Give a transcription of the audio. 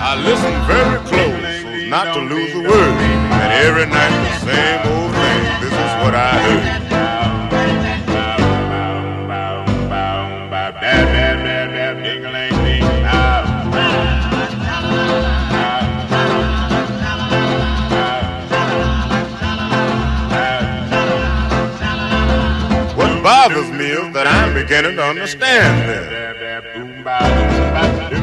I listened very close so as not to lose a word. And every night the same old thing. This is what I heard. What bothers me is that I'm beginning to understand this.